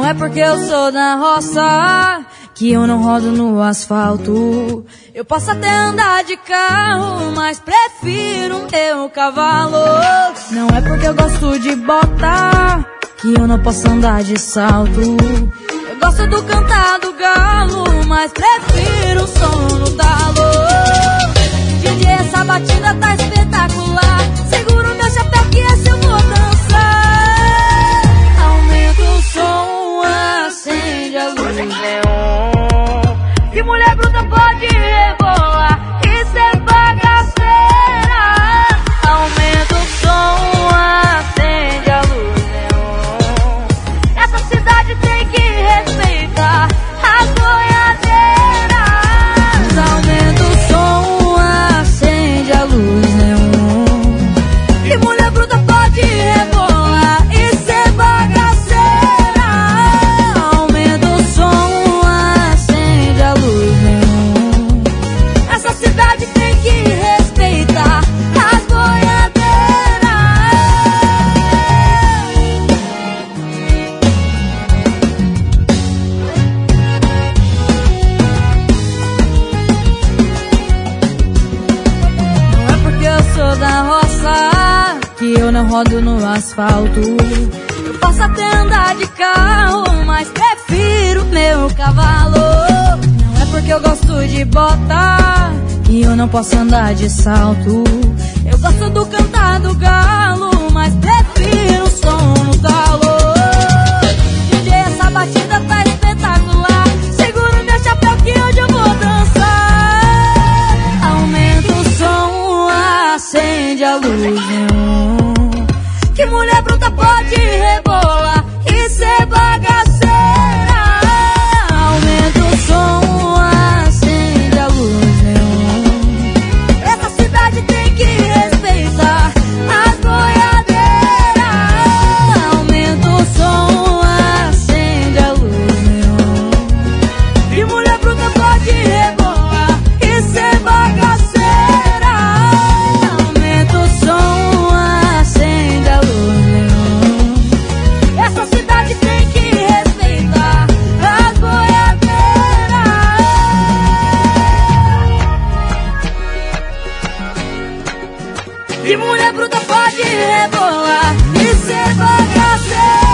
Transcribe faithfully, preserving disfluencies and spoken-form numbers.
Não é porque eu sou da roça que eu não rodo no asfalto. Eu posso até andar de carro, mas prefiro meu cavalo. Não é porque eu gosto de bota que eu não posso andar de salto. Eu gosto do cantar do galo, mas prefiro o som no talo. D J, essa batida tá espetacular. Segura o meu chapéu que esse eu vou dançar. Aumenta o som, acende a luz neon. Que mulher bruta pode rebolar e ser bagaceira. Aumenta o som, acende a luz neon. Essa cidade tem que respeitar as boiadeiras. Aumenta o som, acende a luz neon. Que mulher bruta pode rebolar e ser bagaceira. Aumenta o som, acende a luz neon. Essa cidade tem que respeitar as boiadeiras. Não é porque eu sou da roça que eu não rodo no asfalto. Eu posso até andar de carro, mas prefiro meu cavalo. Não é porque eu gosto de bota que eu não posso andar de salto. Eu gosto do cantar do galo, mas prefiro o som no talo. D J, essa batida tá espetacular. Segura o meu chapéu que hoje eu vou dançar. Aumenta o som, acende a luz neon. Que mulher bruta pode rebolar e ser bagaceira. Aumenta o som, acende a luz neon. Essa cidade tem que respeitar as boiadeiras. Aumenta o som, acende a luz neon. Que mulher bruta pode rebolar e ser bagaceira. Aumenta o som, acende a luz neon. Essa cidade tem que respeitar as boiadeiras. Que mulher bruta pode rebolar e ser bagaceira.